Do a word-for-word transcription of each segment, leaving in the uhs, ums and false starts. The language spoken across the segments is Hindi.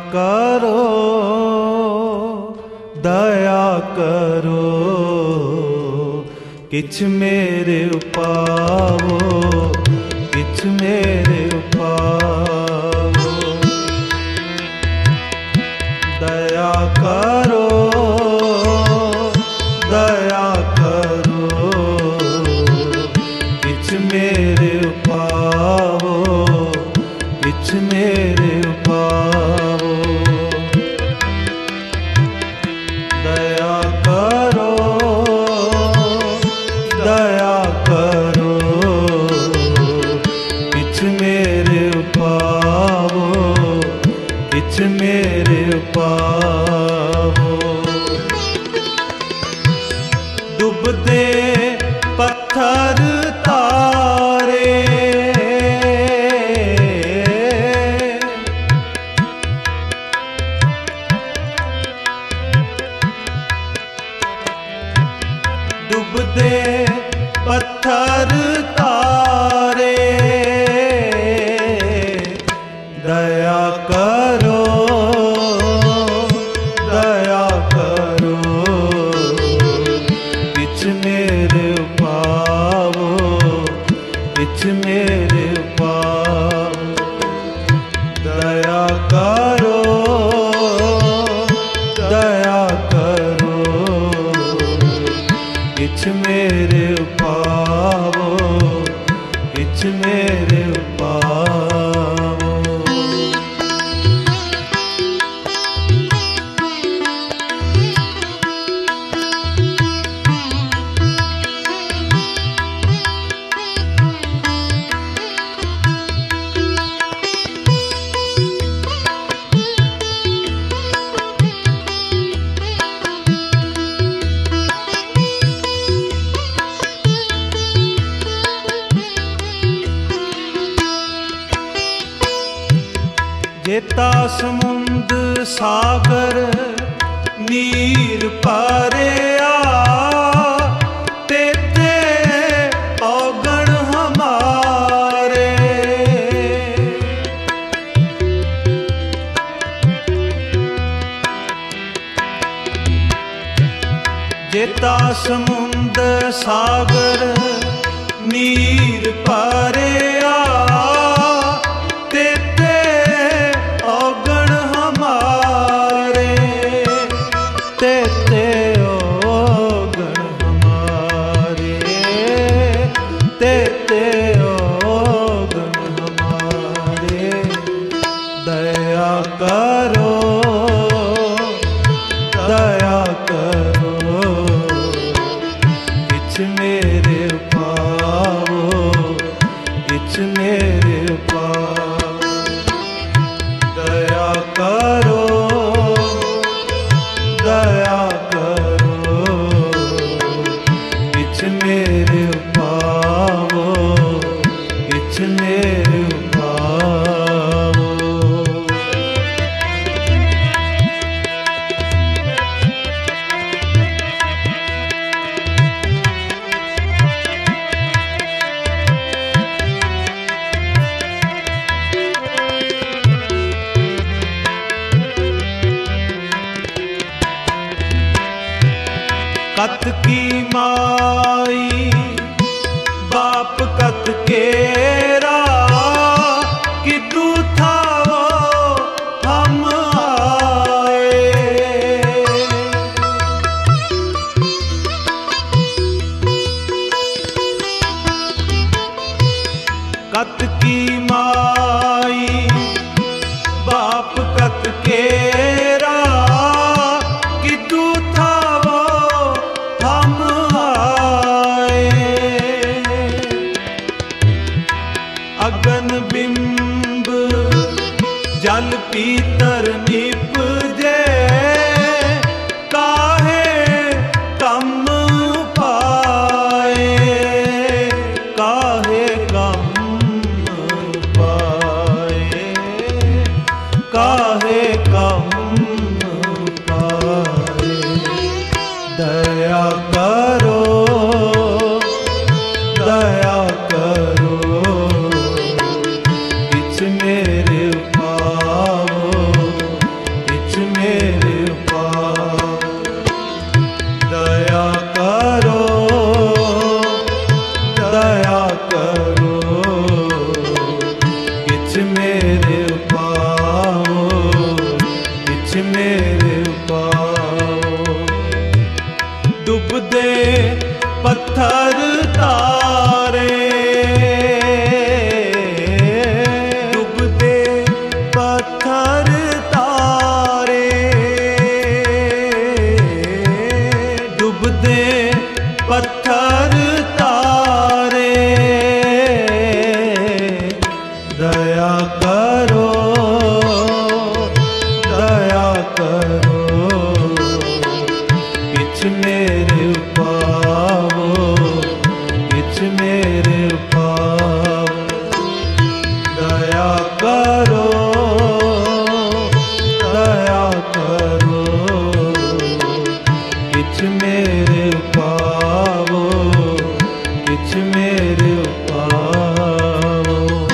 करो दया करो किछ मेरे पावो किछ मेरे पावो दया करो दया करो किछ मेरे पावो किछ मेरे पावो दया करो दया करो किछ मेरे पावो किछ मेरे पावो डुबदे पत्थर तारे डुबदे पत्थर तारे दया करो दया करो किछ मेरे पावो किछ मेरे पावो दया करो दया करो किछ मेरे पावो किछ मेरे पावो जेता समुंद सागर नीर पारिया तेते औगण हमारे जेता समुंद सागर नीर पारिया तेते औगण हमारे तेते औगण हमारे दया करो दया करो किछ मेरे पावो किछ मेरे पावो दया करो दया करो किछ मेरे पावो किछ मेरे पावो कत की माई बाप कत केरा कि तू था वो हम आए कत की माई बाप कत केरा कि तू था अगन बिंब जल पीतर निपजे काहे कम पाए काहे कम पाए काहे कम पाए दया करो दया करो किछ मेरे पावो डूबते पत्थर तारे, डूबते पत्थर तारे, डूबते पत्थर तारे, दया करो दया करो, किछ मेरे पावो, किछ मेरे पावो, दया करो दया करो, किछ मेरे पावो, किछ मेरे पावो।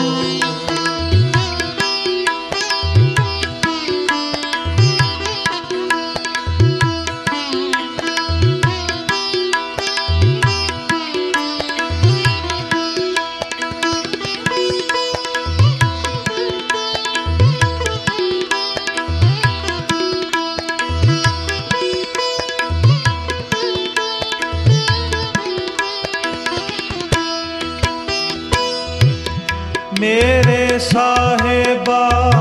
मेरे साहेबा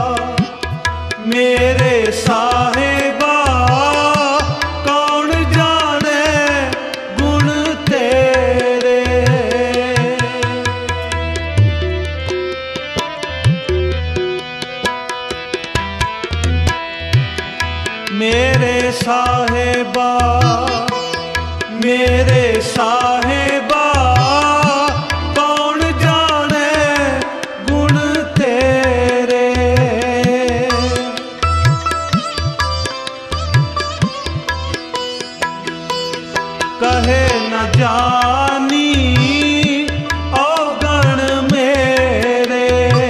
मेरे साहेबा, कौन जाने गुण तेरे, मेरे साहेबा मेरे साहेबा, कहे न जानी अवगण मेरे,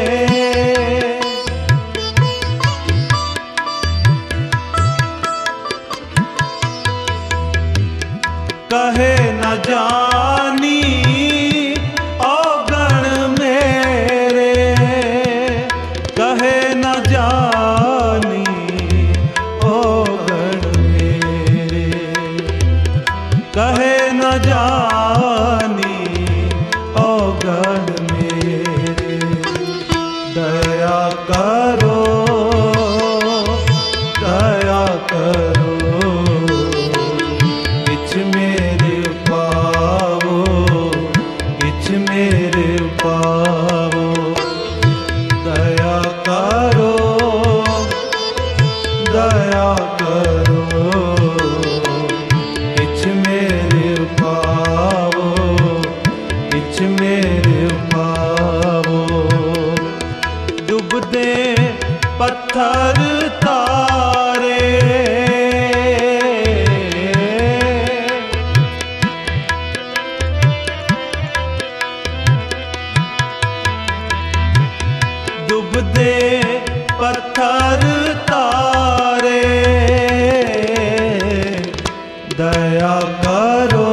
कहे न जानी अवगण मेरे, कहे न जानी अवगण मेरे, कहे न जानी अवगण मेरे, दया करो दया करो, किछ मेरे पावो, किछ मेरे पावो, दया करो दया करो, किछ मेरे पावो, किछ मेरे पावो, डूबते पत्थर तारे, डूबते पत्थर तारे, दया करो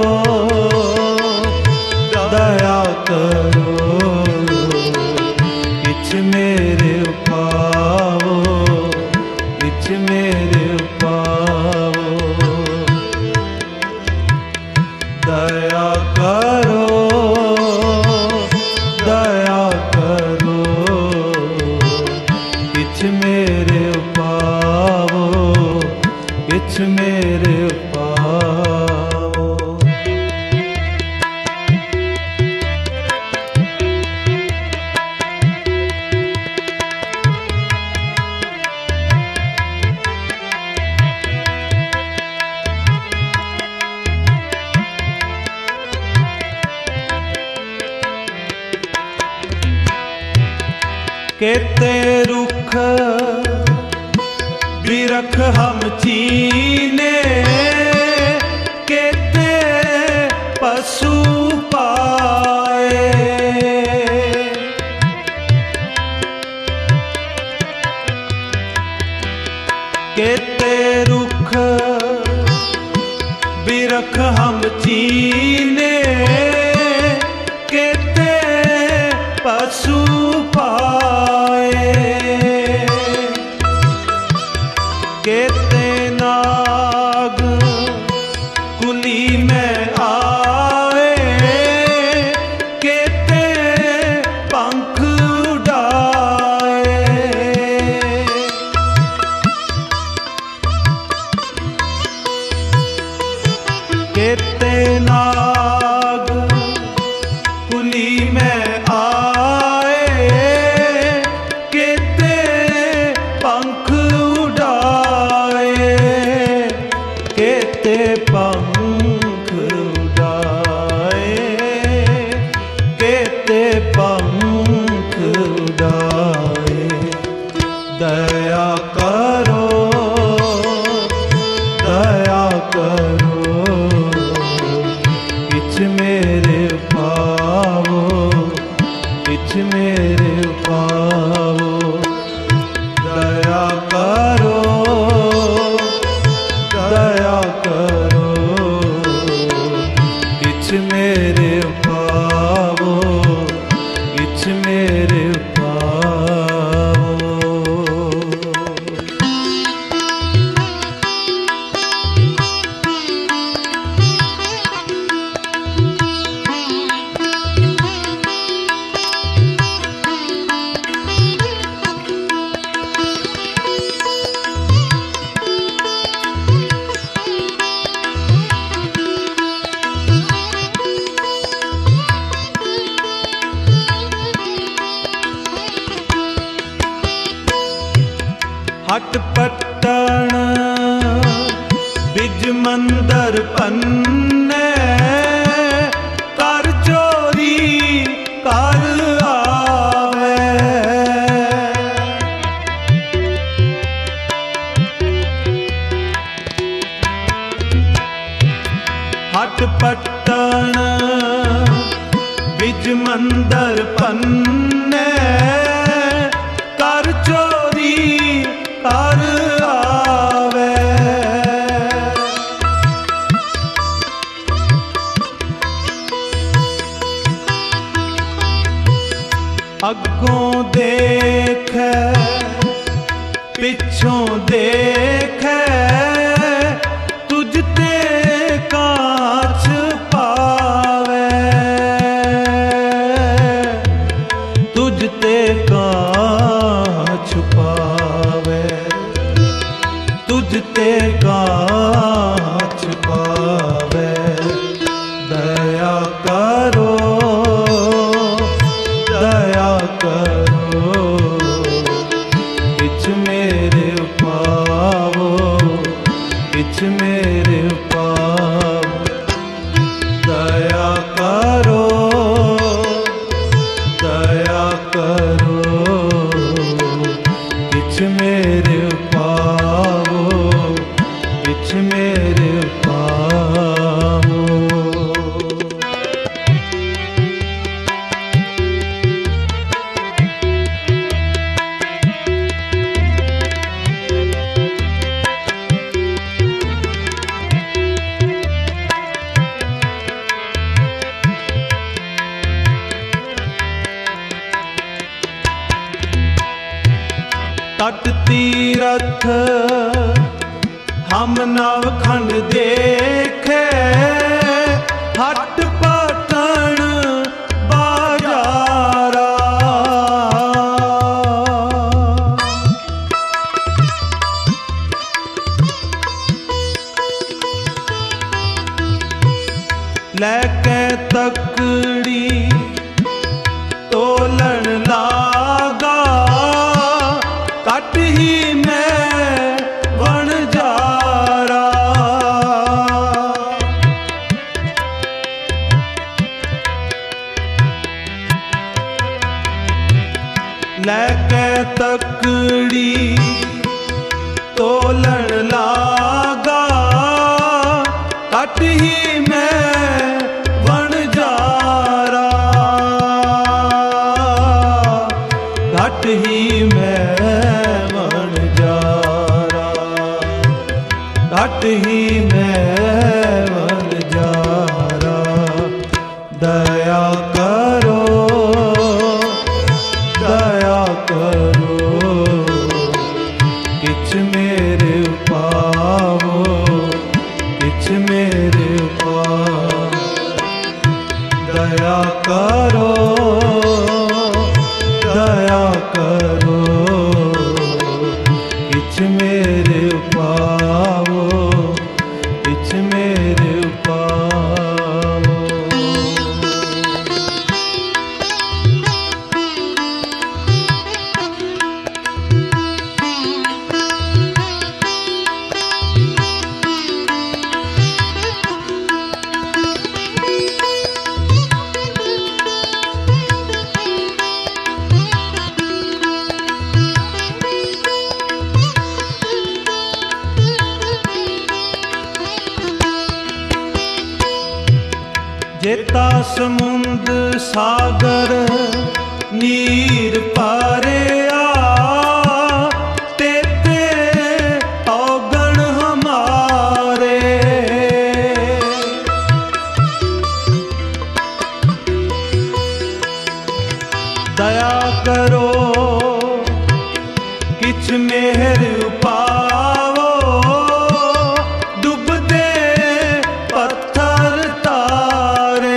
दया करो, किछ मेरे पावो, किछ मेरे पावो, दया करो दया करो, किछ मेरे पावो, किछ मेरे पावो। केते रुख बिरख हम चीने, केते पशु पाए, केते रुख बिरख हम चीने, केते पशु पाए, केते नाग कुली में केते नाग कुली में आए, केते पंख उड़ाए, केते पंख उड़ाए, केते पंख उड़ाए। दया करो, दया करो, किछ मेरे पावो, किछ मेरे पावो। दया करो, दया करो, किछ मेरे पावो, किछ मेरे पावो। हट पट्टन बिज मंदर पन्ने, कर चोरी कर आवे। हट पट्टन बिज मंदर पन्ने, कर चोरी कर आवे। अगों देखे पिछों देखे, तुझ ते काछ पावे, तुझ ते काछ पावे, तुझ ते काछ पावे। दया करो, दया करो, किछ मेरे पावो, किछ मेरे पावो। दया करो, दया करो, किछ मेरे पावो, किछ मेरे पावो। तट तीरथ हम नवखंड देखे, हट पटन बाजारा। लेके तकड़ी तोलन लागा, कट ही मैं बन जारा। लेके तकड़ी तोलन लागा, कट ही मैं बन जारा। घट ही मैं बन जारा, घट ही मैं बन जारा। दया करो, दया करो, किछ मेरे पावो, किछ मेरे पावो। जेता समुंद सागर नीर पारिया तेते औगण हमारे। दया करो किछ मेहर पावो डूबदे पत्थर तारे।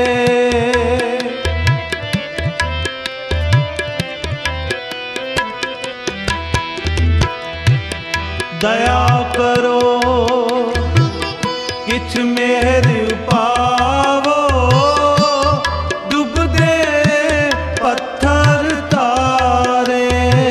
दया करो किछ मेहर पावो डूबदे पत्थर तारे।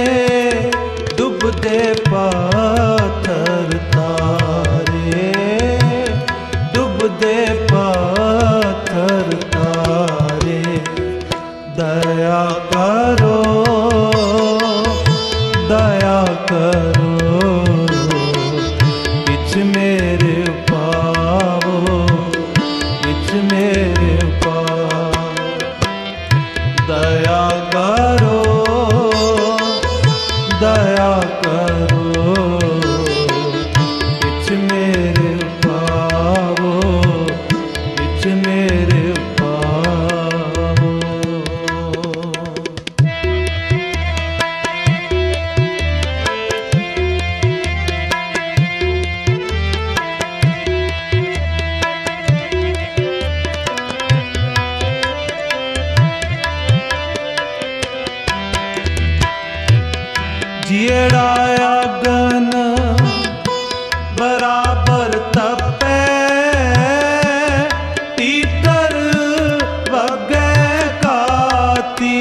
डूबदे पत्थर तारे डूबदे पत्थर तारे। दया करो दया करो किछ मेरे पावो किछ मेरे पावो। दया करो दया करो किछ मेरे पावो किछ मेरे पावो। जियड़ा अगन बराबर तपे तीतर वगे काती।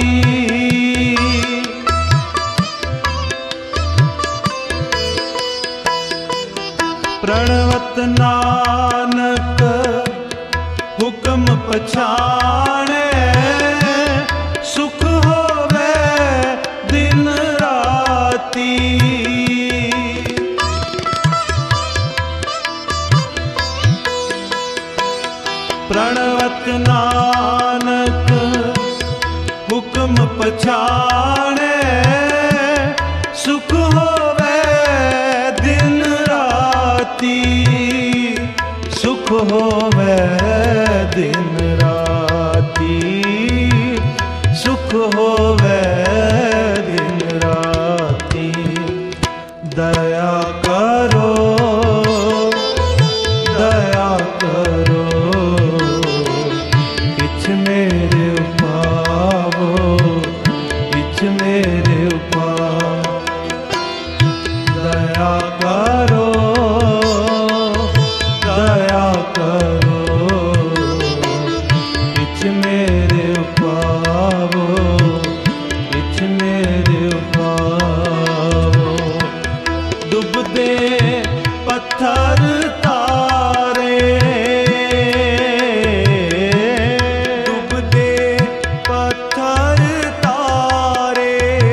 प्रणवत नानक हुक्म पछाणे सुख होवे दिन राती। प्रणवत नानक हुक्म पछाणे सुख होवे दिन राती। सुख होवे दिन राती सुख होवे दिन राती। दया करो दया करो किछ मेरे पावो किछ मेरे पावो। दया करो दया करो किछ मेरे पावो किछ मेरे पावो। डूबदे पत्थर तारे डूबदे पत्थर तारे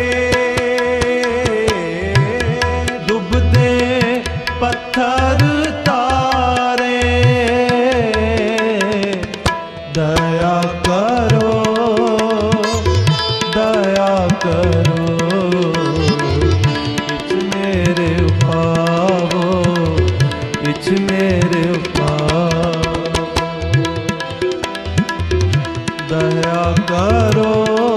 डूबदे पत्थर तारे। दया करो दया करो किछ मेरे पावो किछ मेरे पावो। दया करो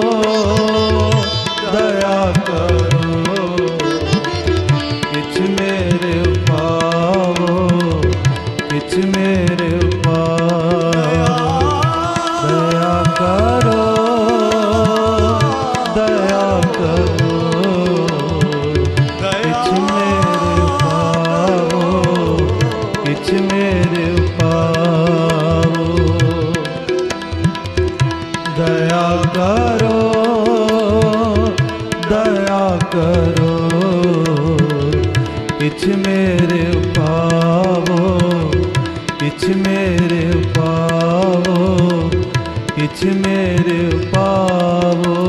दया करो किछ मेरे पावो किछ मेरे पावो। दया करो दया करो किछ मेरे पावो किछ मेरे पावो। दया करो दया करो किछ मेरे पावो किछ मेरे पावो किछ मेरे पावो।